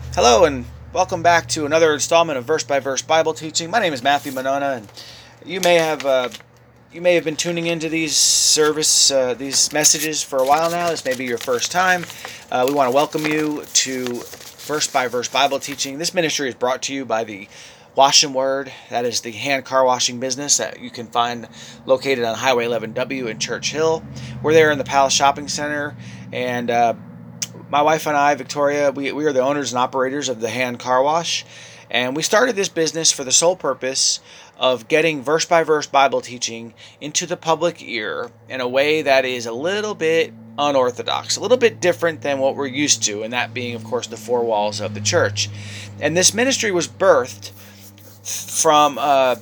Hello and welcome back to another installment of Verse by Verse Bible teaching. My name is Matthew Monona, and you may have been tuning into these messages for a while now. This may be your first time. We want to welcome you to Verse by Verse Bible teaching. This ministry is brought to you by the Wash and Word. That is the hand car washing business that you can find located on Highway 11W in Church Hill. We're there in the Palace Shopping Center, and my wife and I, Victoria, we are the owners and operators of the Hand Car Wash, and we started this business for the sole purpose of getting verse by verse Bible teaching into the public ear in a way that is a little bit unorthodox, a little bit different than what we're used to, and that being, of course, the four walls of the church. And this ministry was birthed from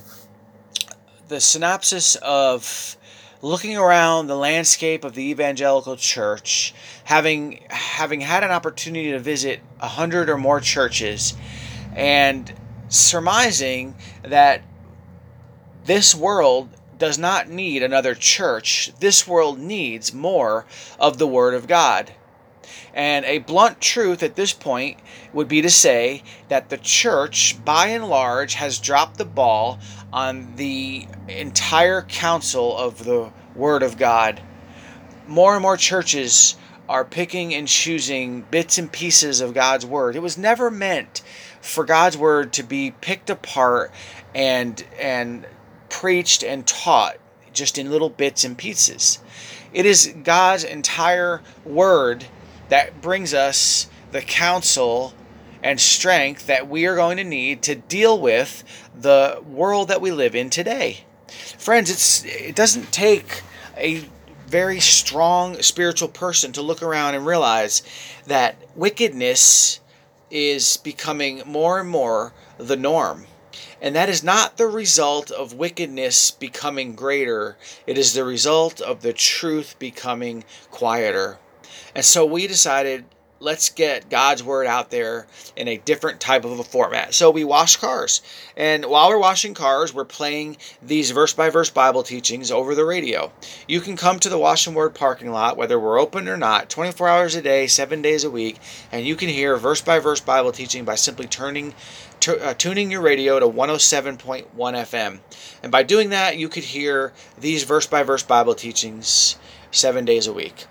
the synopsis of looking around the landscape of the evangelical church, having had an opportunity to visit 100 or more churches, and surmising that this world does not need another church. This world needs more of the Word of God. And a blunt truth at this point would be to say that the church, by and large, has dropped the ball on the entire counsel of the Word of God. More and more churches are picking and choosing bits and pieces of God's Word. It was never meant for God's Word to be picked apart and preached and taught just in little bits and pieces. It is God's entire Word that brings us the counsel and strength that we are going to need to deal with the world that we live in today. Friends, it doesn't take a very strong spiritual person to look around and realize that wickedness is becoming more and more the norm. And that is not the result of wickedness becoming greater. It is the result of the truth becoming quieter. And so we decided, let's get God's Word out there in a different type of a format. So we wash cars. And while we're washing cars, we're playing these verse-by-verse Bible teachings over the radio. You can come to the Wash and Word parking lot, whether we're open or not, 24 hours a day, 7 days a week, and you can hear verse-by-verse Bible teaching by simply tuning your radio to 107.1 FM. And by doing that, you could hear these verse-by-verse Bible teachings 7 days a week.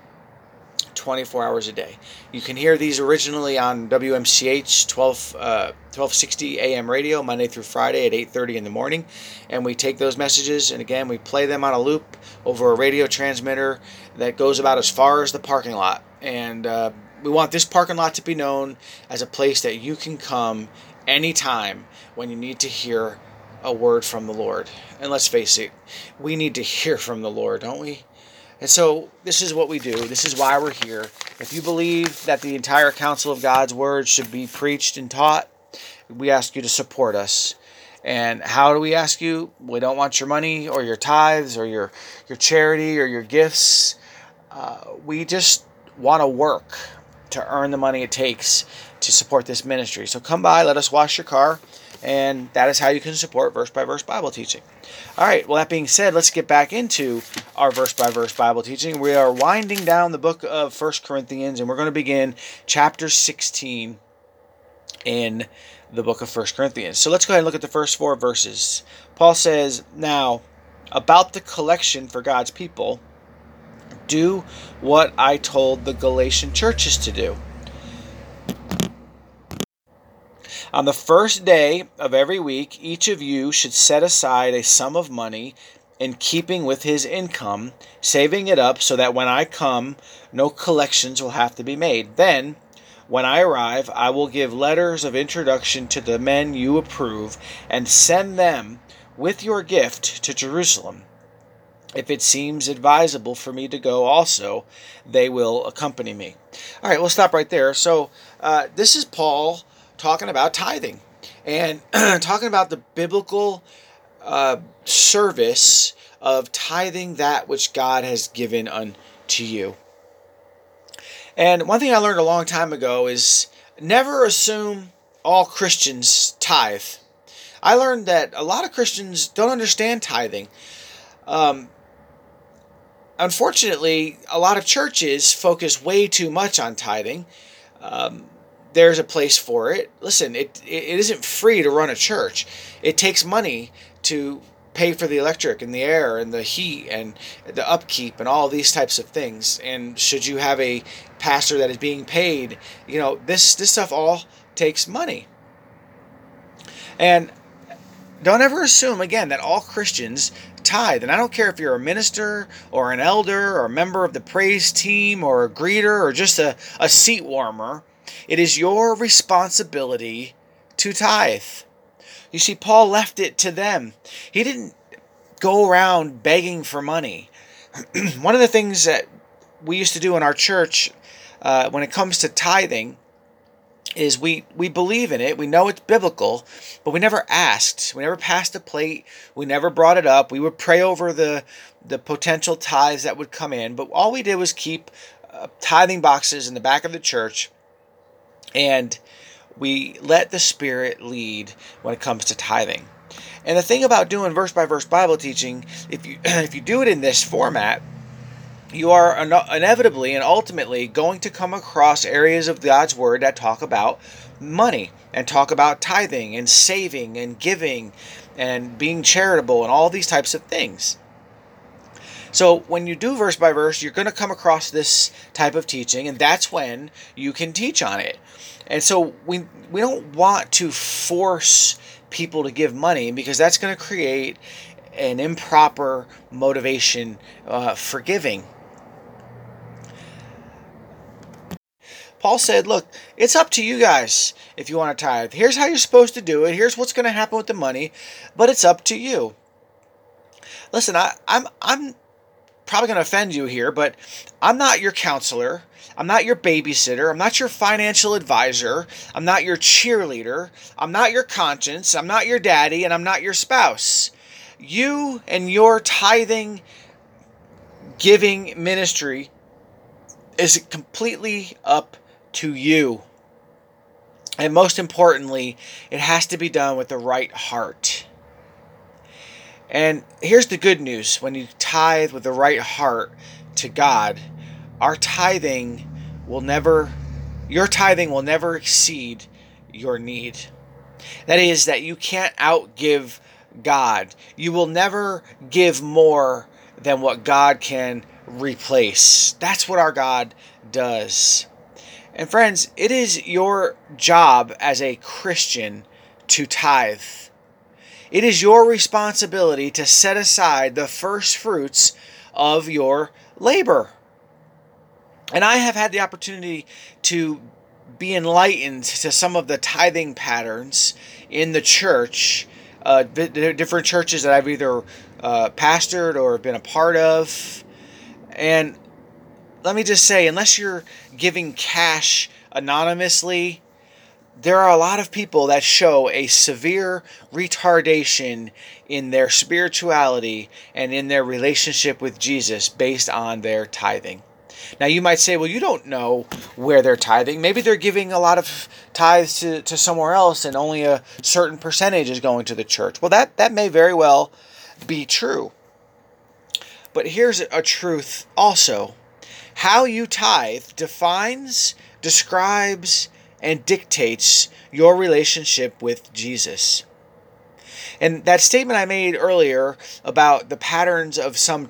24 hours a day. You can hear these originally on WMCH 1260 AM radio Monday through Friday at 8:30 in the morning, and we take those messages and again we play them on a loop over a radio transmitter that goes about as far as the parking lot. And we want this parking lot to be known as a place that you can come anytime when you need to hear a word from the Lord. And let's face it, we need to hear from the Lord, don't we? And so this is what we do. This is why we're here. If you believe that the entire counsel of God's Word should be preached and taught, we ask you to support us. And how do we ask you? We don't want your money or your tithes or your charity or your gifts. We just want to work to earn the money it takes to support this ministry. So come by, let us wash your car, and that is how you can support verse by verse Bible teaching. All right, well, that being said, let's get back into our verse by verse Bible teaching. We are winding down the book of 1 Corinthians, and we're going to begin chapter 16 in the book of 1 Corinthians. So let's go ahead and look at the first 4 verses. Paul says, "Now, about the collection for God's people, do what I told the Galatian churches to do. On the first day of every week, each of you should set aside a sum of money in keeping with his income, saving it up so that when I come, no collections will have to be made. Then, when I arrive, I will give letters of introduction to the men you approve and send them with your gift to Jerusalem. If it seems advisable for me to go also, they will accompany me." All right, we'll stop right there. So this is Paul talking about tithing and talking about the biblical service of tithing that which God has given unto you. And one thing I learned a long time ago is never assume all Christians tithe. I learned that a lot of Christians don't understand tithing. Unfortunately, a lot of churches focus way too much on tithing. there's a place for it. Listen, it isn't free to run a church. It takes money to pay for the electric and the air and the heat and the upkeep and all these types of things. And should you have a pastor that is being paid, this stuff all takes money. And don't ever assume, again, that all Christians tithe. And I don't care if you're a minister or an elder or a member of the praise team or a greeter or just a seat warmer. It is your responsibility to tithe. You see, Paul left it to them. He didn't go around begging for money. One of the things that we used to do in our church when it comes to tithing is we believe in it. We know it's biblical, but we never asked. We never passed a plate. We never brought it up. We would pray over the potential tithes that would come in, but all we did was keep tithing boxes in the back of the church, and we let the Spirit lead when it comes to tithing. And the thing about doing verse-by-verse Bible teaching, if you do it in this format, you are inevitably and ultimately going to come across areas of God's Word that talk about money and talk about tithing and saving and giving and being charitable and all these types of things. So when you do verse by verse, you're going to come across this type of teaching, and that's when you can teach on it. And so we don't want to force people to give money, because that's going to create an improper motivation for giving. Paul said, look, it's up to you guys if you want to tithe. Here's how you're supposed to do it. Here's what's going to happen with the money, but it's up to you. Listen, I'm probably going to offend you here, but I'm not your counselor. I'm not your babysitter. I'm not your financial advisor. I'm not your cheerleader. I'm not your conscience. I'm not your daddy, and I'm not your spouse. You and your tithing, giving ministry is completely up to you. And most importantly, it has to be done with the right heart. And here's the good news. When you tithe with the right heart to God, your tithing will never exceed your need. That is, that you can't outgive God. You will never give more than what God can replace. That's what our God does. And friends, it is your job as a Christian to tithe. It is your responsibility to set aside the first fruits of your labor. And I have had the opportunity to be enlightened to some of the tithing patterns in the church, different churches that I've either pastored or been a part of. And let me just say, unless you're giving cash anonymously, there are a lot of people that show a severe retardation in their spirituality and in their relationship with Jesus based on their tithing. Now you might say, well, you don't know where they're tithing. Maybe they're giving a lot of tithes to somewhere else and only a certain percentage is going to the church. Well, that may very well be true. But here's a truth also. How you tithe defines, describes, and dictates your relationship with Jesus. And that statement I made earlier about the patterns of some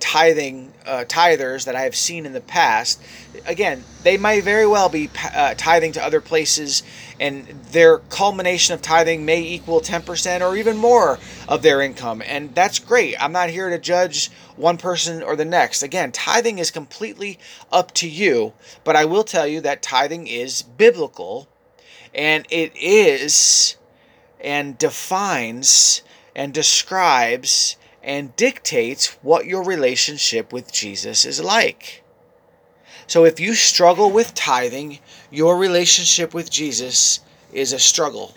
tithers that I have seen in the past, again, they might very well be tithing to other places, and their culmination of tithing may equal 10% or even more of their income. And that's great. I'm not here to judge one person or the next. Again, tithing is completely up to you, but I will tell you that tithing is biblical, and it is and defines and describes and dictates what your relationship with Jesus is like. So if you struggle with tithing, your relationship with Jesus is a struggle.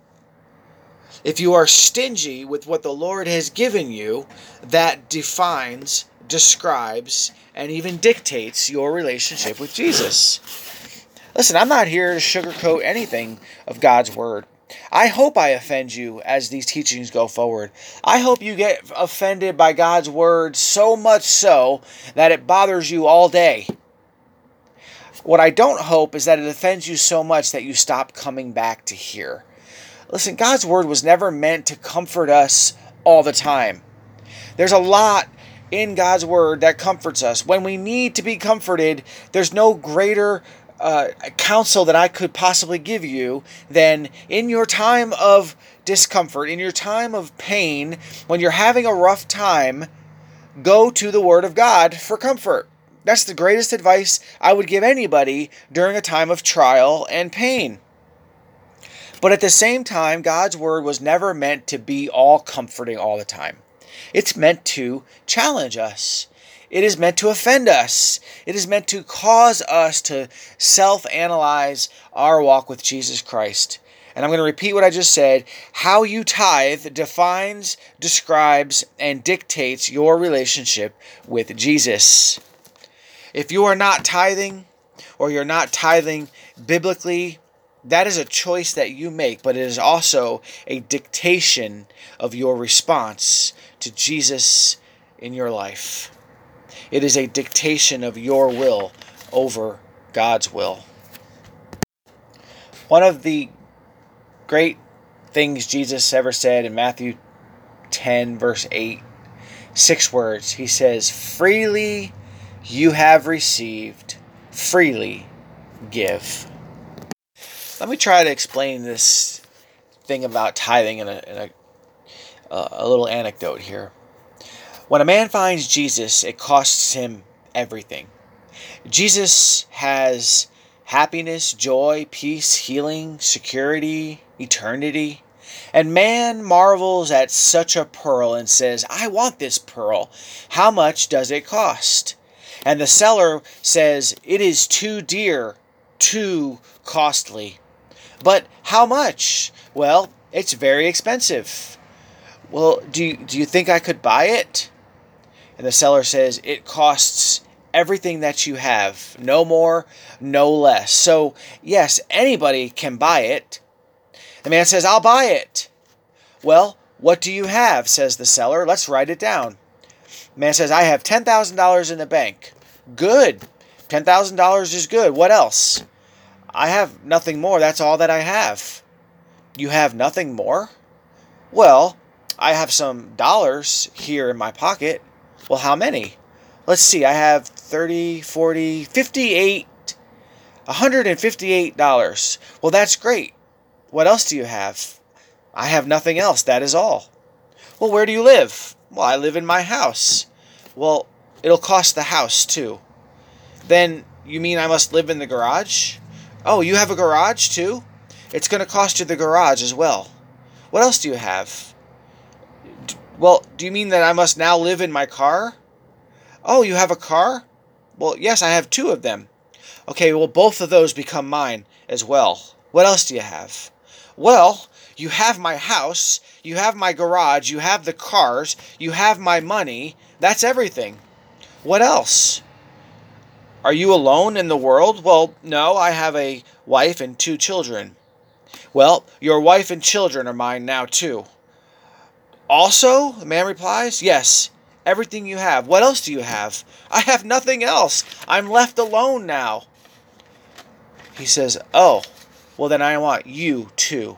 If you are stingy with what the Lord has given you, that defines, describes, and even dictates your relationship with Jesus. Listen, I'm not here to sugarcoat anything of God's Word. I hope I offend you as these teachings go forward. I hope you get offended by God's Word so much so that it bothers you all day. What I don't hope is that it offends you so much that you stop coming back to hear. Listen, God's word was never meant to comfort us all the time. There's a lot in God's word that comforts us. When we need to be comforted, there's no greater counsel that I could possibly give you than in your time of discomfort, in your time of pain, when you're having a rough time, go to the Word of God for comfort. That's the greatest advice I would give anybody during a time of trial and pain. But at the same time, God's Word was never meant to be all comforting all the time. It's meant to challenge us. It is meant to offend us. It is meant to cause us to self-analyze our walk with Jesus Christ. And I'm going to repeat what I just said. How you tithe defines, describes, and dictates your relationship with Jesus. If you are not tithing, or you're not tithing biblically, that is a choice that you make, but it is also a dictation of your response to Jesus in your life. It is a dictation of your will over God's will. One of the great things Jesus ever said in Matthew 10, verse 8, 6 words. He says, "Freely you have received, freely give." Let me try to explain this thing about tithing in a little anecdote here. When a man finds Jesus, it costs him everything. Jesus has happiness, joy, peace, healing, security, eternity. And man marvels at such a pearl and says, "I want this pearl. How much does it cost?" And the seller says, "It is too dear, too costly." "But how much?" "Well, it's very expensive." "Well, do you think I could buy it?" And the seller says, "It costs everything that you have, no more, no less." So, yes, anybody can buy it. The man says, "I'll buy it." "Well, what do you have?" says the seller. "Let's write it down." The man says, "I have $10,000 in the bank." "Good. $10,000 is good. What else?" "I have nothing more. That's all that I have." "You have nothing more?" "Well, I have some dollars here in my pocket." "Well, how many?" "Let's see, I have 30, 40, 58, $158. "Well, that's great. What else do you have?" "I have nothing else. That is all." "Well, where do you live?" "Well, I live in my house." "Well, it'll cost the house too." "Then you mean I must live in the garage?" "Oh, you have a garage too?" "It's going to cost you the garage as well." "What else do you have?" "Well, do you mean that I must now live in my car?" "Oh, you have a car?" "Well, yes, I have 2 of them." "Okay, well, both of those become mine as well." "What else do you have?" "Well, you have my house, you have my garage, you have the cars, you have my money. That's everything." "What else?" "Are you alone in the world?" "Well, no, I have a wife and 2 children." "Well, your wife and children are mine now too." "Also?" the man replies. "Yes, everything you have." "What else do you have?" "I have nothing else. I'm left alone now." He says, "Oh, well then I want you too."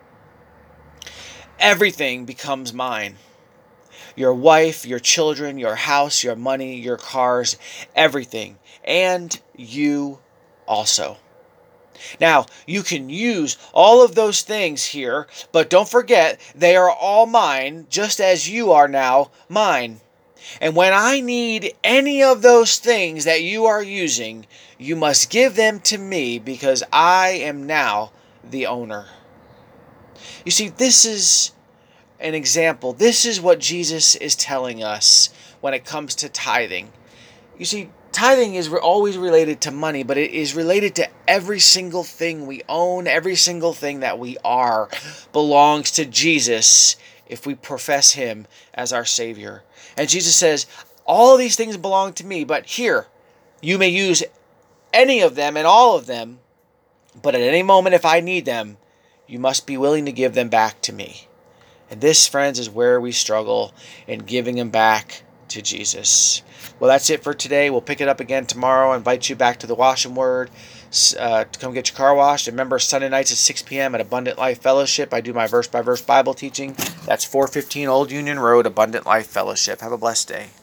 Everything becomes mine. Your wife, your children, your house, your money, your cars, everything. And you also. Now, you can use all of those things here, but don't forget they are all mine, just as you are now mine. And when I need any of those things that you are using, you must give them to me because I am now the owner. You see, this is an example. This is what Jesus is telling us when it comes to tithing. You see, tithing is always related to money, but it is related to every single thing we own, every single thing that we are belongs to Jesus if we profess Him as our Savior. And Jesus says, all of these things belong to me, but here, you may use any of them and all of them, but at any moment if I need them, you must be willing to give them back to me. And this, friends, is where we struggle in giving them back to Jesus. Well, that's it for today. We'll pick it up again tomorrow. I invite you back to the Wash and Word to come get your car washed. And remember, Sunday nights at 6 p.m. at Abundant Life Fellowship, I do my verse-by-verse Bible teaching. That's 415 Old Union Road, Abundant Life Fellowship. Have a blessed day.